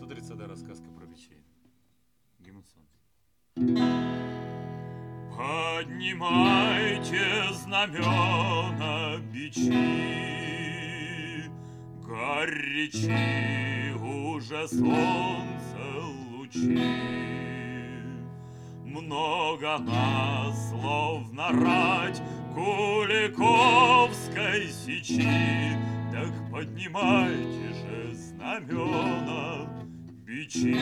Мудрица, да, рассказка про бичей. Гимн солнца. Поднимайте знамена бичи, горячи уже солнце лучи. Много нас, словно рать Куликовской сечи, так поднимайте же знамена бичи.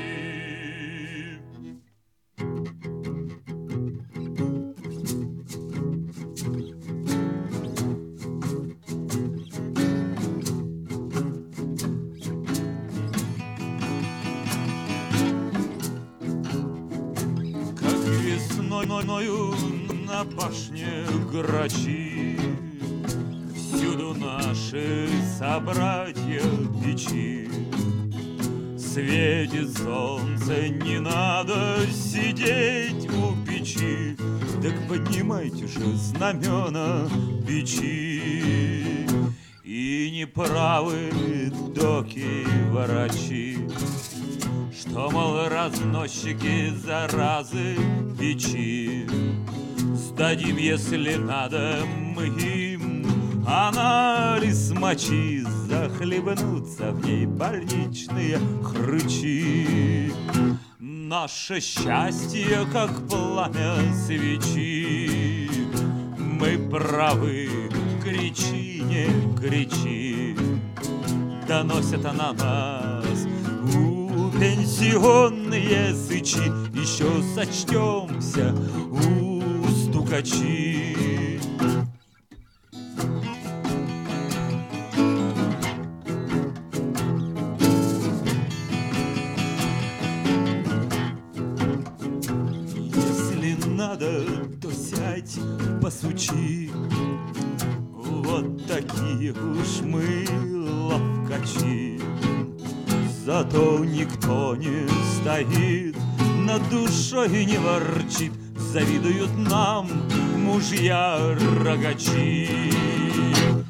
Весною на пашне грачи, всюду наши собратья бичи. Светит солнце, не надо сидеть у печи, так поднимайте же знамена бичи. И неправы доки врачи, что, мол, разносчики заразы бичи. Сдадим, если надо, мы им анализ мочи, захлебнутся в ней больничные хрычи. Наше счастье, как пламя свечи, мы правы, кричи, не кричи, доносят на нас пенсионные сычи, еще сочтемся у стукачи. Если надо, то сядь, посучи, вот такие уж мы ловкачи. Зато никто не стоит, над душой не ворчит, завидуют нам мужья-рогачи.